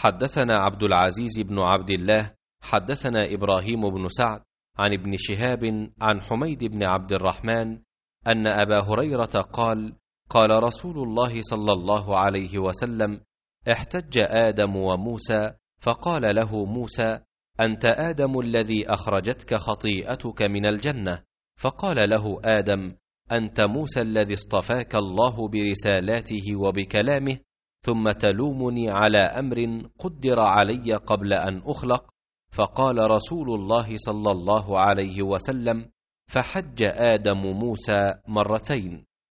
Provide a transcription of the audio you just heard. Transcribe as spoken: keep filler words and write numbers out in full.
حدثنا عبد العزيز بن عبد الله حدثنا إبراهيم بن سعد عن ابن شهاب عن حميد بن عبد الرحمن أن أبا هريرة قال: قال رسول الله صلى الله عليه وسلم: احتج آدم وموسى، فقال له موسى: أنت آدم الذي أخرجتك خطيئتك من الجنة. فقال له آدم: أنت موسى الذي اصطفاك الله برسالاته وبكلامه، ثم تلومني على أمر قدر علي قبل أن أخلق. فقال رسول الله صلى الله عليه وسلم: فحج آدم موسى مرتين.